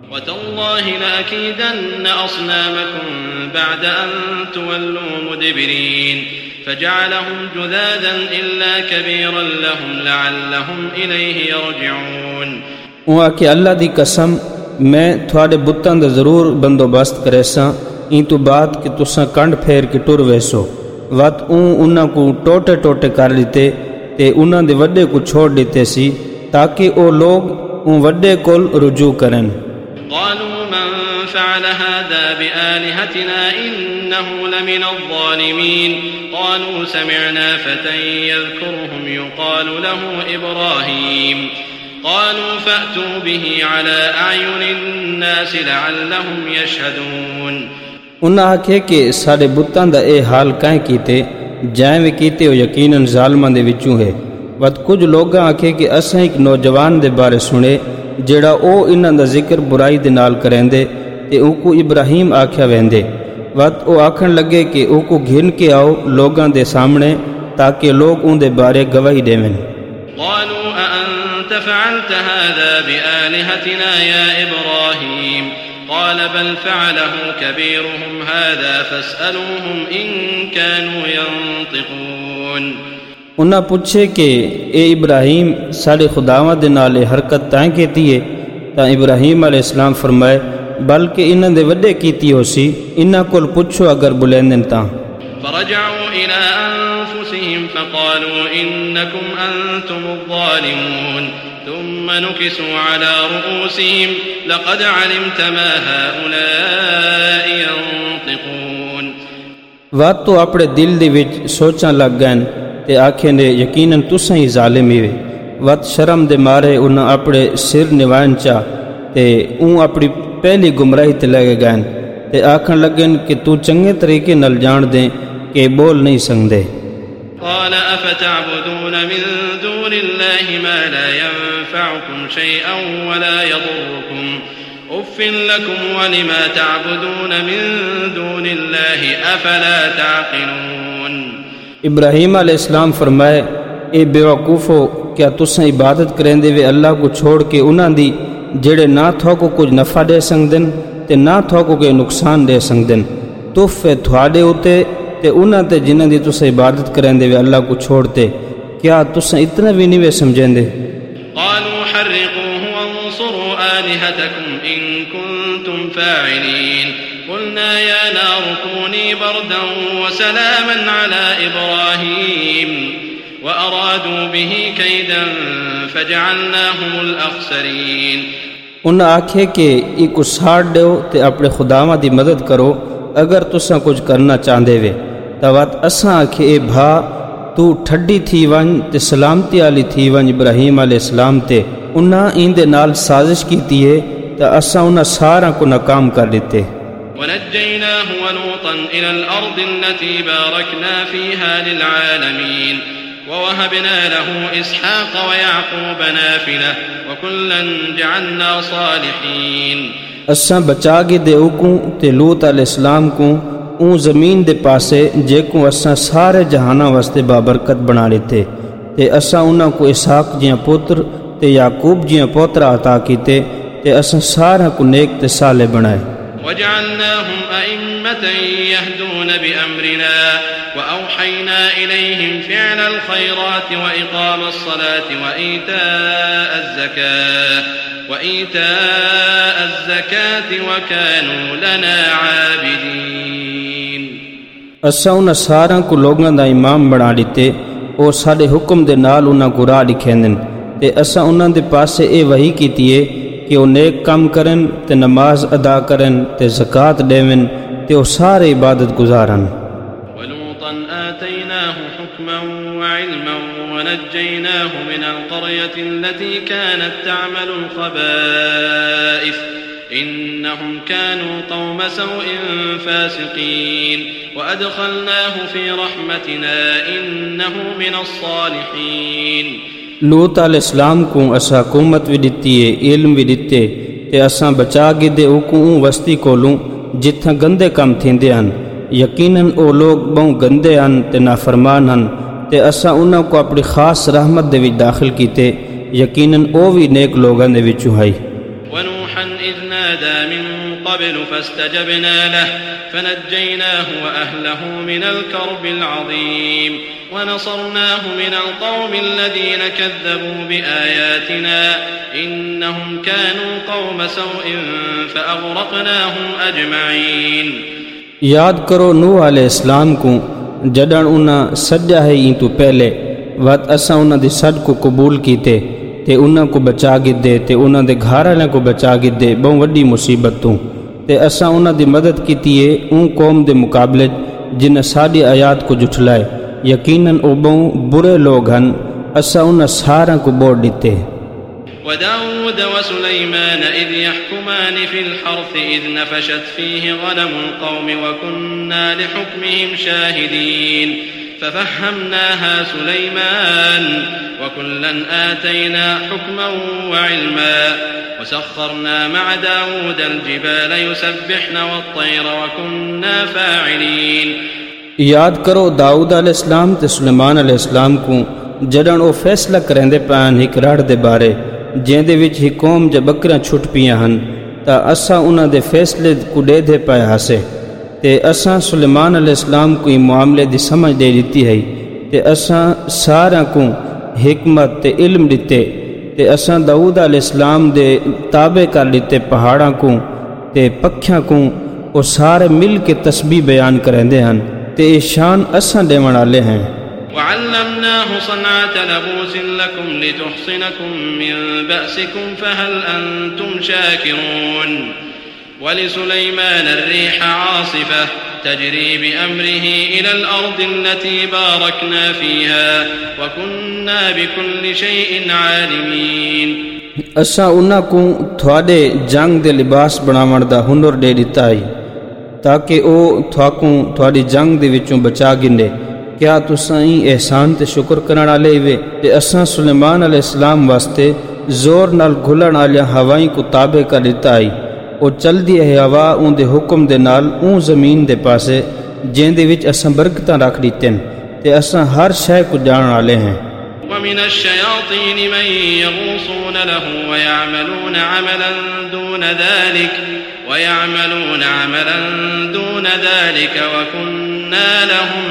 وتالله لأكيدن أصنامكم بعد أن تولوا مدبرين فجعلهم جذاذا إلا كبيرا لهم لعلهم إليه يرجعون. وہ کہ اللہ دی قسم میں تھوڑے بتاں دا ضرور بندوبست کرے سا این تو بعد کہ تساں کنڈ پھیر کے ٹر ویسو وقت انہاں کو ٹوٹے ٹوٹے کر لیتے تے انہاں دے وڈے کو چھوڑ دیتے سی تاکہ او لوگ ان وڈے کول رجوع کرن. قالوا من فعل هذا بآلهتنا إنه لمن الظالمين قالوا سمعنا فتى يذكرهم يقال له إبراهيم قالوا فأتوا به على أعين الناس لعلهم يشهدون. انہاں آکھے کہ سارے بتاں دا اے حال کائیں کیتے جائیں کیتے وہ یقیناً ظالماں دے وچوں ہے. وقت کچھ لوگاں آکھے کہ اساں ایک نوجوان دے بارے سنے جیڑا او انہاں دا ذکر برائی دے نال کریندے تے او کو ابراہیم آکھیا ویندے. وقت او آکھن لگے کہ او کو گھن کے آؤ لوگاں دے سامنے تاکہ لوگ ان دے بارے گواہی دیویں. قالوا أأنت فعلت هذا بآلهتنا يا إبراهيم قال بل فعله كبيرهم هذا فاسألوهم إن كانوا ينطقون. انہاں پوچھے کہ اے ابراہیم سارے خداواں دے نال حرکت تائیں کیتی ہے تا ابراہیم علیہ السلام فرمائے بلکہ انہاں دے وڈے کیتی ہو سی انہاں کول پوچھو اگر بلندن تاں. فرجعوا إلى أنفسهم فقالوا إنكم أنتم الظالمون ثم نكسوا على رؤوسهم لقد علمت ما هؤلاء ينطقون. وقت تو اپنے دل دے وچ سوچاں لگ گئن تے آکھے نے یقیناً تساں ہی ظالم ہی. وقت شرم دے مارے انہاں اپنے سر نوائن چا تے اپنی پہلی گمراہی تے لگے گئن تے آکھن لگن کہ تو چنگے طریقے نل جان دیں کہ بول نہیں سکدے. قال افتعبدون من دون الله ما لا ينفعكم شيئا ولا يضركم اف لكم ولما تعبدون من دون الله افلا تعقلون. ابراہیم علیہ السلام فرمائے اے بیوقوفو کیا تساں عبادت کریندے وے اللہ کو چھوڑ کے انہاں دی جڑے نہ تھو کو کچھ نفع دے سکدن تے نہ تھو کو کوئی نقصان دے سکدن. توف ہے تھوڑے ہوتے تے انہاں تے جنہاں دی تساں عبادت کریندے وے اللہ کو چھوڑتے کیا تساں اتنا بھی نہیں وے سمجھیندے. قالوا حرقوه وانصروا آلهتكم إن كنتم فاعلين قلنا يا نار كوني بردا وسلاما على إبراهيم وأرادوا به كيدا فجعلناهم الأخسرين. انہاں آکھے کہ ایک ساڑ دیو تے اپنے خداواں دی مدد کرو اگر تساں کچھ کرنا چاہندے وے. تاوات اساں آکھے اے بھا تو ٹھڈی تھی ون تے سلامتی والی تھی ون ابراہیم علیہ السلام تے انہاں این دے نال سازش کیتی ہے تے اساں انہاں سارا کو ناکام کر دیتے. ونجيناه ولوطا إلى الأرض التي باركنا فيها للعالمين ووهبنا له إسحاق ويعقوب نافلة وكلا جعلنا صالحين. اساں بچا گے دے اوکوں تے لوط علیہ السلام کو اون زمین دے پاسے جے کو اساں سارے جہاناں واسطے بابرکت بنا لیتے تے اساں انہاں کو اسحاق جیاں پتر تے یعقوب جیاں پوترا عطا کیتے تے اساں سارا کو نیک تے صالح بنائے. وجعلناهم أئمة يهدون بأمرنا وأوحينا إليهم فعل الخيرات وإقام الصلاة وإيتاء الزكاة وكانوا لنا عابدين. اساں انہاں سارا کو لوگاں دا امام بنا لیتے اور سارے حکم دے نال انہاں کو راہ لکھیندن تے اساں انہاں دے پاسے اے وحی کیتی ہے کہ وہ نیک کام کرن تے نماز ادا کرن تے زکات دیون تے وہ سارے عبادت گزارن. ولوطا آتيناه حكما وعلما ونجيناه من القرية التي كانت تعمل الخبائث إنهم كانوا قوم سوء فاسقين وأدخلناه في رحمتنا إنه من الصالحين. لوط علیہ السلام کو اسا حکومت بھی دتی ہے علم بھی دتے تے اساں بچا کے دے او کو وستی کولوں جتھاں گندے کام تھیندے ہن. یقیناً او لوگ بہت گندے ہن تے نافرمان ہن تے اساں انہاں کو اپنی خاص رحمت دے وچ داخل کیتے. یقیناً او بھی نیک لوگاں دے وچوں ہے. ونوحا نوحا إذ نادى من قبل فاستجبنا له فنجيناه وأهله من الكرب العظيم ونصرناه من القوم الذين كذبوا بآياتنا إنهم كانوا قوم سوء فأغرقناهم أجمعين. یاد کرو نوح علیہ السلام کو جڈن انہاں سجا ہے این تو پہلے وقت اساں انہاں دی سج کو قبول کیتے تے انہاں کو بچا گدے تے انہاں دے گھر والے کو بچا گدے بہت وڈی مصیبت تو تے اساں انہاں دی مدد کیتی ہے اون قوم دے مقابلے جن ساڈی آیات کو جھٹلائے یقیناً او بہت برے لوگ ہن اساں انہاں سارا کو بوڑ دیتے. وداود وسليمان إذ يحكمان في الحرث إذ نفشت فيه غنم القوم وكنا لحكمهم شاهدين ففهمناها سليمان وكلا آتينا حكما وعلما وسخرنا مع داود الجبال يسبحن والطير وكنا فاعلين. یاد کرو داؤد علیہ السلام تے سلیمان علیہ السلام کو جڈن او فیصلہ کرندے پان ایک رڑ دے بارے جن دے وچ ہی قوم جے بکریاں چھٹ پیاں ہن تا اساں انہاں دے فیصلے کو دے دے پائے ہاسے تے اساں سلیمان علیہ السلام کو معاملے دی سمجھ دے دیتی ہے تے اساں سارا کو حکمت تے علم دیتے تے اساں داؤد علیہ السلام دے تابع کر لیتے پہاڑاں کو تے پکھیاں کو او سارے مل کے تسبیح بیان کرندے ہن تے شان اساں دیون والے ہیں. وعلمناه صنعة لبوس لكم لتحصنكم من بأسكم فهل أنتم شاكرون. ولسليمان الريح عاصفة تجري بأمره إلى الأرض التي باركنا فيها وكنا بكل شيء عالمين. اساں انہاں کو تھوڑے جنگ دے لباس بناون دا ہنر دے دتا ہے تاکہ او تھاکوں تھوڑی جنگ دے وچوں بچا گندے. کیا تساں احسان تے شکر کرن والے وے تے اساں سلیمان علیہ السلام واسطے زور نال گھلن والیاں ہوائیں کو تابع کر دتا ہے او چل دی ہے ہوا اون دے حکم دے نال اون زمین دے پاسے جن دے وچ اساں برکتاں رکھ دتیں تے اساں ہر شے کو جانن والے ہیں. ومن الشياطين من يغوصون له ويعملون عملا دون ذلك وكنا لهم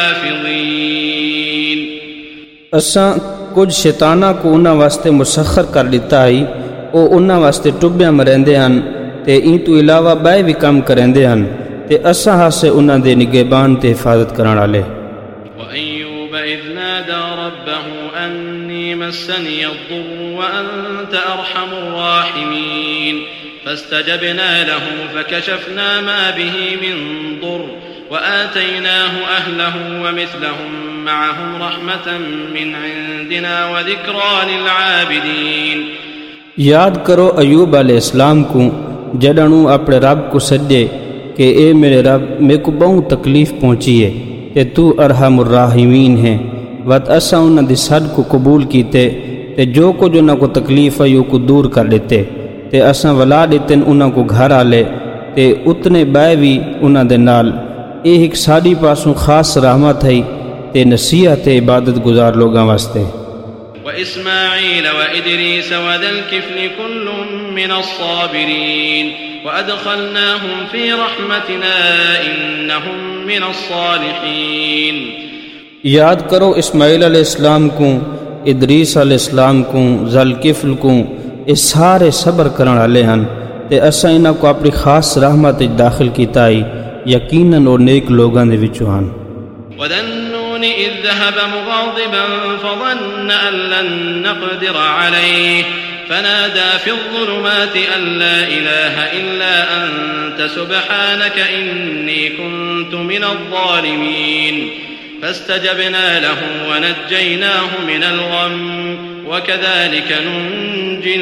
حافظين. اساں کچھ شیطاناں کو انہاں واسطے مسخر کر دیتا ہے او انہاں واسطے ٹبیاں مرندے ہن تے این تو علاوہ بائے بھی کام کرندے ہن تے اساں ہاسے انہاں دے نگہبان تے حفاظت کرن والے. وأيوب إذ نادى ربه أني مسني الضر وأنت أرحم الراحمين فاستجبنا له فكشفنا ما به من ضر وآتيناه أهله ومثلهم معهم رحمة من عندنا وذكرى للعابدين. یاد کرو ایوب علیہ السلام کو جڈنوں اپنے رب کو سجے کہ اے میرے رب میرے کو بہت تکلیف پہنچی ہے کہ تو ارحم الراحمین ہے وقت اساں انہاں دی صد کو قبول کیتے تے جو کچھ انہاں کو تکلیف ہے کو دور کر دیتے تے اساں ولا دیتے انہاں کو گھر آلے تے اتنے بائے بھی انہاں دے نال اے ایک ساڈی پاسوں خاص رحمت ہے تے نصیحت عبادت گزار لوگاں واسطے. وإسماعيل وإدريس وذا الكفل كل من الصابرين وأدخلناهم في رحمتنا إنهم من الصالحين. یاد کرو اسماعیل علیہ السلام کو ادریس علیہ السلام کو ذا الکفل کو یہ سارے صبر کرن والے ہن تے اساں انہاں کو اپنی خاص رحمت داخل کیتا ہے یقیناً اور نیک لوگاں دے وچوں ہن. وذنون إذ ذهب مغاضبا فظن أن لن نقدر عليه فنادى في الظلمات أن لا إله إلا أنت سبحانك إني كنت من الظالمين فاستجبنا له ونجيناه من الغم وكذلك ننجي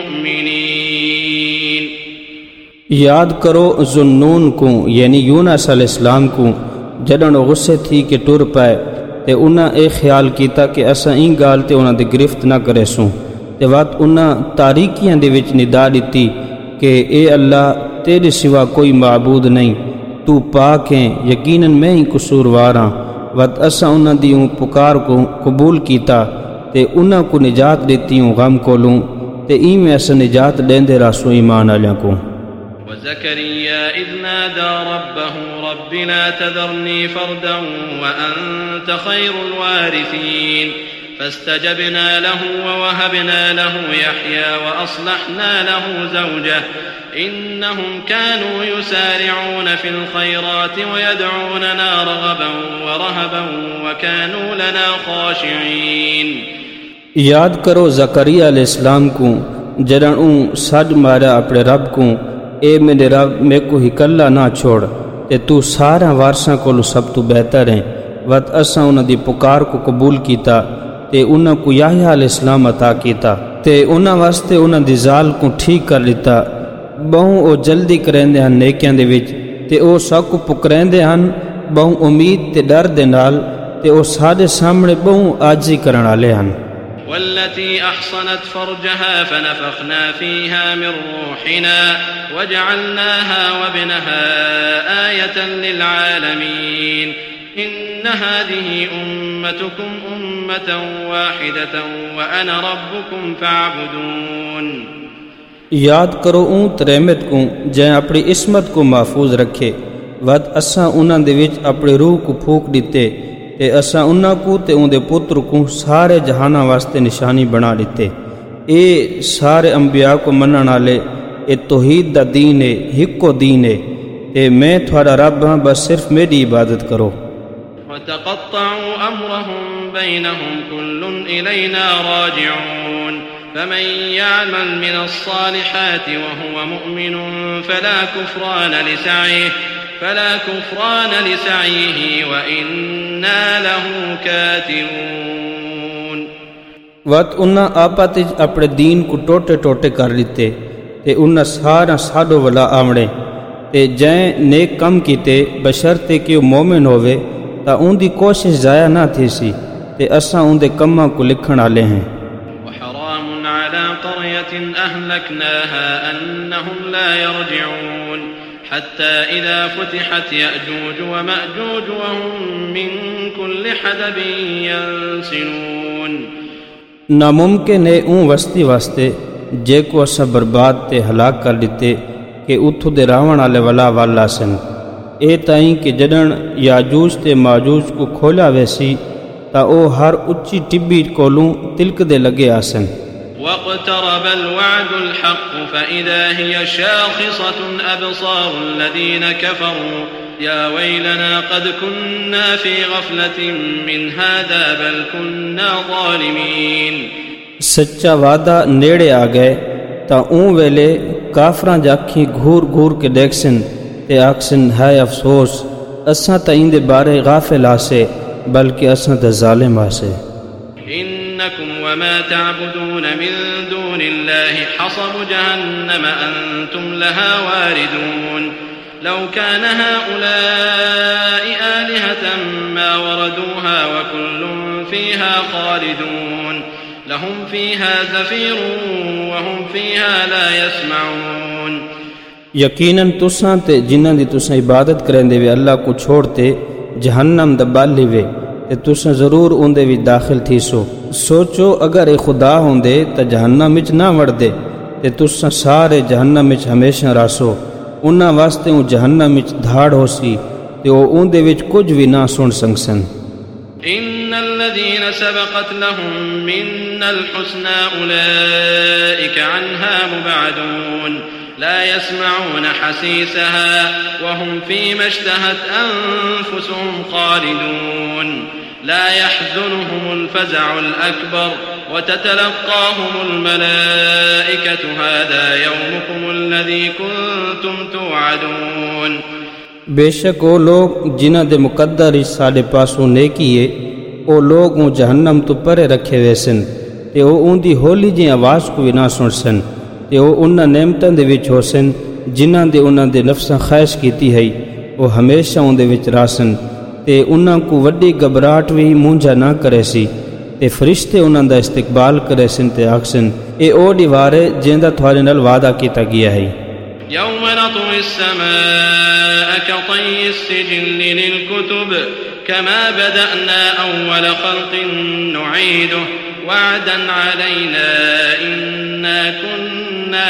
المؤمنين. یاد کرو ذنون کو یعنی یونس علیہ السلام کو جڈن غصے تھی کہ ٹر پائے تے انہاں اے خیال کیتا کہ اساں این گال تے انہاں دی گرفت نہ کرے سوں تے وقت انہاں تاریکیاں دے وچ ندا دتی کہ اے اللہ تیرے سوا کوئی معبود نہیں تو پاک ہے یقیناً میں ہی قصوروار ہاں وقت اساں انہاں دی پکار کو قبول کیتا تے انہاں کو نجات دیتی ہوں غم کولوں تے ایویں اساں نجات دیندے راسوں ایمان والیاں کو۔ وزكريا إذ نادى ربه رب لا تذرني فردا وأنت خير الوارثين فاستجبنا له ووهبنا له يحيى وأصلحنا له زوجه إنهم كانوا يسارعون في الخيرات ويدعوننا رغبا ورهبا وكانوا لنا خاشعين۔ یاد کرو زکریا علیہ السلام کو جڑن اون سج ماریا اپنے رب کو، اے میرے رب میں کو ہکلا نہ چھوڑ تے تو سارا وارثاں کولو سب تو بہتر ہیں۔ وقت اساں انہاں دی پکار کو قبول کیتا تے انہاں کو یحییٰ علیہ السلام عطا کیتا تے انہاں واسطے انہاں دی ذال کو ٹھیک کر لیتا۔ بہوں او جلدی کریندے ہن نیکیاں دے وچ تے او سب کو پکریندے ہن بہوں امید تے ڈر دے نال تے او سارے سامنے بہوں عاجزی کرن والے ہن۔ والتي أحصنت فرجها فنفخنا فيها من روحنا وجعلناها وابنها آية للعالمين إن هذه أمتكم أمة واحدة وأنا ربكم فاعبدون۔ یاد کرو اون ترحمت کو جے اپنی عصمت کو محفوظ رکھے، ود اساں انہاں دے وچ اپنی روح کو پھونک دیتے تے اساں انہاں کو تے اون دے پتر کو سارے جہاناں واسطے نشانی بنا دیتے۔ اے سارے انبیاء کو منن والے، اے توحید دا دین ہے، ہکو دین ہے تے میں تھوڑا رب ہاں، بس صرف میری عبادت کرو۔ وتقطعوا أمرهم بينهم كل إلينا راجعون فمن يعمل من الصالحات وهو مؤمن فلا كفران لسعيه وإنا له كاتبون۔ وقت انہاں آپت اپنے دین کو ٹوٹے ٹوٹے کر لیتے تے انہاں سارا ساڈو والا آمڑے تے جائیں نیک کم کیتے بشرطے کہ وہ مومن ہوئے تا ان دی کوشش ضائع نہ تھی سی تے اساں ان دے کماں کو لکھن والے ہیں۔ وحرام على قرية أهلكناها أنهم لا يرجعون حتى إذا فتحت يأجوج ومأجوج وهم من كل حدب ينسلون۔ ناممکن ہے اون وستی واسطے جے کو اساں برباد تے ہلاک کر دیتے کہ اتھو دے راون والے والا والا سن، اے تائیں کہ جڈن یاجوج تے ماجوج کو کھولا ویسی تا او ہر اچھی ٹبی کولوں تلک دے لگے آسن۔ واقترب الوعد الحق فإذا هي شاخصة أبصار الذين كفروا يا ويلنا قد كنا في غفلة من هذا بل كنا ظالمين۔ سچا وعدہ نیڑے آ گئے تا اون ویلے کافراں جاکھیں گھور گھور کے دیکھسن تے آکسن ہے افسوس اساں تا ان دے بارے غافل آسے بلکہ اساں تے ظالم آسے۔ انکم وما تعبدون من دون اللہ حصب جہنم انتم لها واردون لو كان هؤلاء آلهة ما وردوها وكل فيها خالدون لهم فيها زفير وهم فيها لا يسمعون۔ یقیناً تساں تے جنہاں دی تساں عبادت کریں دے وے اللہ کو چھوڑتے جہنم دبالی وے تے تساں ضرور اون دے وچ داخل تھی سوچو اگر اے خدا ہوندے تے جہنم وچ نہ وڑ دے تے تساں سارے جہنم وچ ہمیشہ راسو، انہاں واسطے اون جہنم وچ دھاڑ ہو سی تے او اون دے وچ کچھ بھی نہ سن سکسن۔ ان الذين سبقت لهم منا الحسنى اولئك عنها مبعدون لا يسمعون حسيسها وهم فيما اشتهت أنفسهم خالدون لا يحزنهم الفزع الأكبر وتتلقاهم الملائكة هذا يومكم الذي كنتم توعدون۔ بے شک وہ لوگ جنہ دے مقدر ساڈے پاسوں نیکیے او لوگ اون جہنم تو پرے رکھے ہوئے سن تے او اون دی ہولی جی آواز کو بھی نہ سن سن تے او انہاں نعمتاں دے وچ ہو سن جنہاں دے انہاں دے نفساں خواہش کیتی ہے او ہمیشہ اون دے وچ راسن تے انہاں کو وڈی گھبراہٹ بھی مونجھا نہ کرے سی تے فرشتے انہاں دا استقبال کرے سن تے آکھسن اے او دیوارے جیندا تھوڑے نال وعدہ کیتا گیا ہے۔ يوم نطوي السماء كطي السجل للكتب كما بدأنا أول خلق نعيده وعدا علينا إنا كنا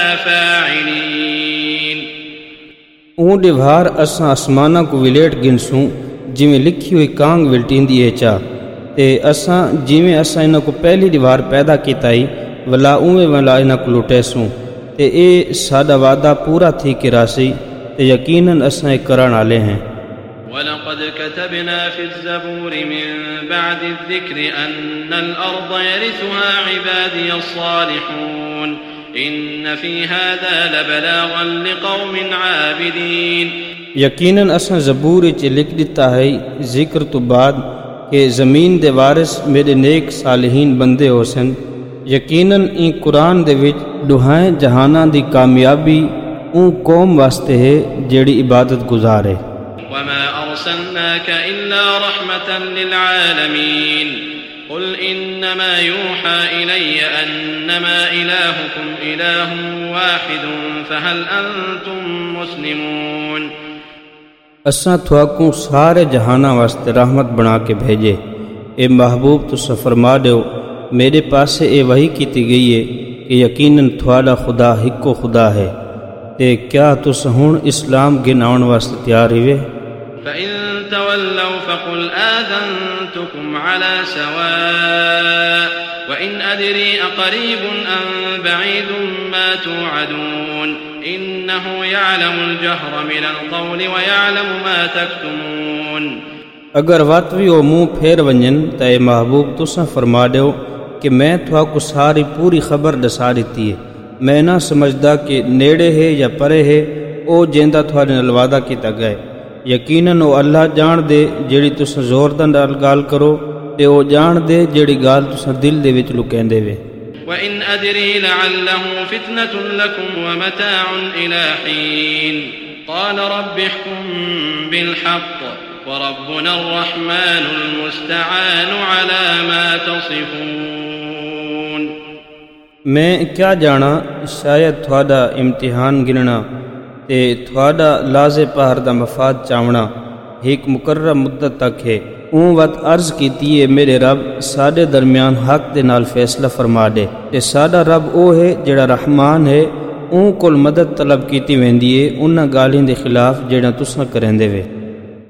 فاعلين. اون ڈھوار اساں آسمانہ کو ولیٹ گنسوں جویں لکھی ہوئی کانگ ولٹیندی ہے چا تے اساں جویں اساں انہاں کو پہلی ڈھوار پیدا کیتا ہی ولا اوویں ولا انہاں کو لٹیسوں تے اے ساڈا وعدہ پورا تھی کہ راسی تے یقیناً اساں اے کرن والے ہیں. وَلَقَدْ كَتَبْنَا فِي الزَّبُورِ مِن بَعْدِ الذِّكْرِ أَنَّ الْأَرْضَ يَرِثُهَا عِبَادِيَ الصَّالِحُونَ إِنَّ فِي هَذَا لَبَلَاغًا لِقَوْمٍ عَابِدِينَ. یقیناً اساں زبور وچ لکھ دتا ہے ذکر تو بعد کہ زمین دے وارث میرے نیک صالحین بندے ہو سن. یقیناً این قرآن دے وچ ڈوہائیں جہاناں دی کامیابی اون قوم واسطے ہے جیڑی عبادت گزار ہے. وما أرسلناك إلا رحمة للعالمين قل إنما يوحى إلي أنما إلهكم إله واحد فهل أنتم مسلمون. اساں تھواکوں سارے جہاناں واسطے رحمت بنا کے بھیجے. اے محبوب تساں فرما دیو میرے پاسے اے وحی کیتی گئی ہے کہ یقیناً تھواڈا خدا ہکو خدا ہے تے کیا تساں ہن اسلام گناؤن واسطے تیار ہوئے؟ فإن تولوا فقل آذنتكم على سواء وإن أدري أقريب أم بعيد ما توعدون إنه يعلم الجهر من القول ويعلم ما تكتمون. اگر واتوی او منہ پھیر ونجن تے اے محبوب تساں فرما دیو کہ میں تھواکو ساری پوری خبر دسا دیتی ہے. میں نہ سمجھدا کہ نیڑے ہے یا پرے ہے او جیندا تھوڑے نال وعدہ کیتا گئے. یقیناً او اللہ جان دے جیڑی تساں زور نال گال کرو تے او جان دے جیڑی گال تساں دل دے وچ لکیندے وے. وَإِنْ أَدْرِي لَعَلَّهُ فِتْنَةٌ لَكُمْ وَمَتَاعٌ إِلَى حِينٍ قَالَ رَبِّ احْكُم بِالْحَقِّ وَرَبُّنَا الرَّحْمَنُ الْمُسْتَعَانُ عَلَى مَا تَصِفُونَ. میں کیا جانا شاید تھوڑا امتحان گننا تے تھوڑا لازے پہر دا مفاد چاونا ایک مقررہ مدت تک ہے. اون وقت عرض کیتی ہے میرے رب ساڈے درمیان حق دے نال فیصلہ فرما دے تے ساڈا رب او ہے جڑا رحمان ہے. اون کول مدد طلب کیتی ویندی ہے انہاں گالیاں دے خلاف جڑا تساں کریندے وے.